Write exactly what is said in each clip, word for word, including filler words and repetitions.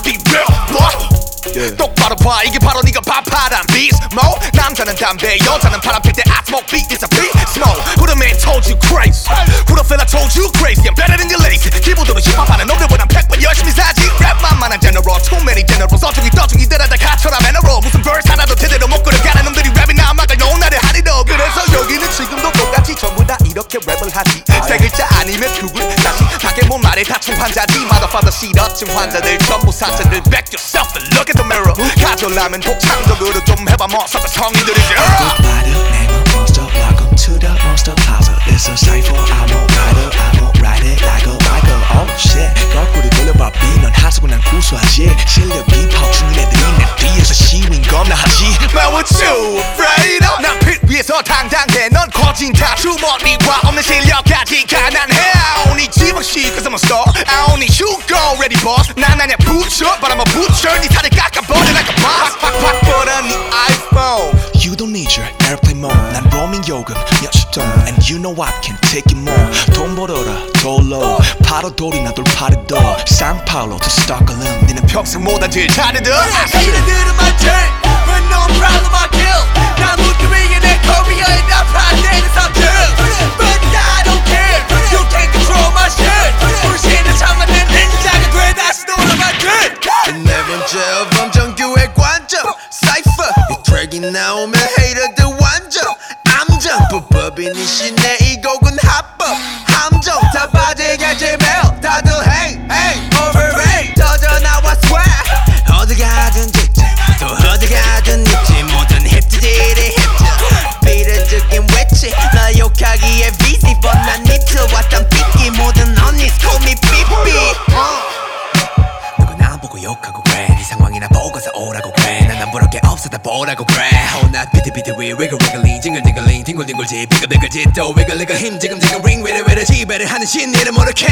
be real boy. Yeah. 똑바로 봐 이게 바로 네가 밥하란 beast mode. 남자는 담배 여자는 바람 필 때 I smoke beat it's a beat smoke. Who the man told you crazy? Who the fella told you crazy? I'm better than your lazy. 키보드로 힙합하는 놈들보단 백번 열심히 사지. 랩만만한 general too many generals. 어중이 떠중이 들어다 가처럼 애너로 무슨 verse 하나도 제대로 못 끌어가는 놈들이 랩이나 음악을 놓은 나를 하리도. 그래서 여기는 지금도 똑같이 전부 다 이렇게 랩을 하지. 세 글자 아니면 죽을 다시 밖에 못 말해 다친 환자지. Motherfucker 시러친 환자들 전부 사자들. Back yourself and look at the mirror. 가져라면 독창적으로 좀 해봐 뭐 섞어 성인들이지. Monster, welcome to the monster plaza. It's a cipher. I won't ride it, I won't ride it like a biker. Oh shit, 거꾸로 돌려봐 B. 넌 하수고 난 구수하지. 실력이 파워충인 애들이 내 뒤에서 시윈 겁나 하지. Man, what you afraid of? 난 빛 위에서 당당해. 넌 거진 다 주머니와 없는 실력까지 가난해. I only 지방시 cause I'm a star. I only you go ready boss. 난 아냐 butcher but I'm a butcher. 네 살을 깎아버려 like a boss. 팍팍팍 뻗어 네 iPhone. You don't need your airplane mode. 난 roaming 요금 몇십 돈. And you know I can take it more. 돈 벌어라 돌로 바로 돌이나 돌파리도. 상파울로 to 스톡홀름. 니는 평생 못한 질 잘해도 하이들은 my turn but no problem I kill. 난 무트윙에 내 커리어에 나 반대는 삼촌. But I don't care. You can't control my shit. 불신을 참아낸 닌자가 돼 다시 돌아갈게. 네 번째 범정규의 관점 Cypher 이 트랙이 나오면 헤이터들 완전 암정 불법인 이 시내 이 곡은 합법 함정 다 빠지게 제메일 다들 hey hey overrate 터져 나와 swag 어디 가든 직진 또 어디 가든 있지 모든 힙들이 힙들 비례적인 위치 나 욕하기에 busy but 난 니트 왔던 삐끼 모든 언니's call me 삐삐 누구나 보고 욕하고 그래 네 상황이나 보고서 오라고 그래 난 안 부러울 게 없어 다 보라고 그래 혼나 비트비트 위 위글 위글링 징글징글링 뒹굴뒹굴지 비글비글지 또 위글리글 힘 지금지금 링 위르위르 지배를 하는 신이를 모르게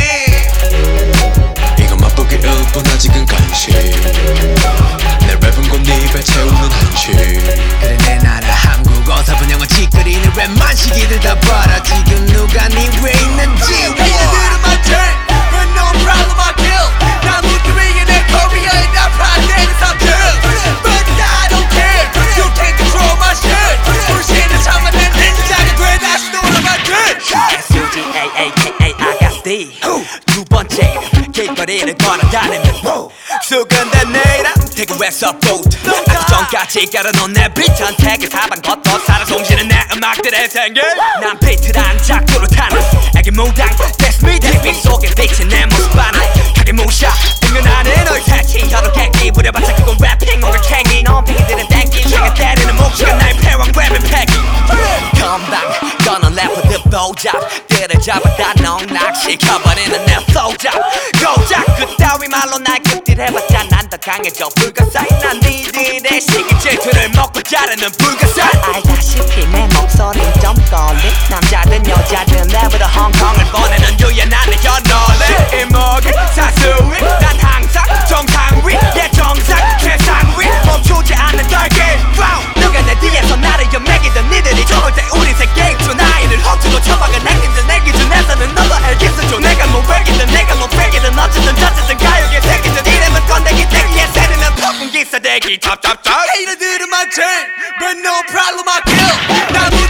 이건 맛보기 일뿐 아직은 간식 내 랩은 곧 네 입에 채우는 한식 그래 내 나라 한국 어서 분영은 찌끄리는 랩만 시기들 다 봐라 지금 누가 네 위에 있는지 하이들은 my turn but no problem I kill. 난 무트윙에 내 커리어에 나 반대는 삼촌. But I don't care. You can't control my shit. 불신을 참아낸 닌자가 돼 다시 돌아갈게. S U G A A K A I got D. 두 번째 길거리를 걸어다니는 수근된 내 이름 대구에서 보트 아주 전까지 깔아놓은 내 비트한 택을 사방 걷어 살아 숨쉬는 내 음악들의 생길 난 비트란 작두로 타는 애기 무당 That's me 대비 속에 비친 내 모습 하나 가게 무샤 은근하는 너의 새치 혀로 객기 부려봤자 그건 래핑 뭔가 캥이 넌 피기들은 땡기 내가 때리는 몫이가 나의 패왕 랩의 패기 건방 너는 래퍼들 보잡 때를 잡아다 넉락시켜버리는 내 flow잡 고작 그따위 말로 날 극딜해봤자 난 더 강해져 불가사의 난 니들의 시기 질투를 먹고 자르는 불가사의 알다시피 내 목소린 좀 걸린 남자든 여자든 랩으로 홍콩을 보내는 유연한 내 연노래 이목이 사수위 난 항상 정상 위 예 정상 최상 위 멈추지 않는 달기 누가 내 뒤에서 나를 연맥이든 니들이 좋을 때 우리 새 게임 중 나이를 허투루 쳐박은 행님들 내 기준에서는 너도 알겠어 줘 내가 뭐 외기든 내가 뭐 패기든 어쨌든 저쨌든 가요계 새끼든 이름은 건데기 대기에 세르면 폭풍 기사대기 탑탑탑 하이들은 my turn but no problem I kill. 난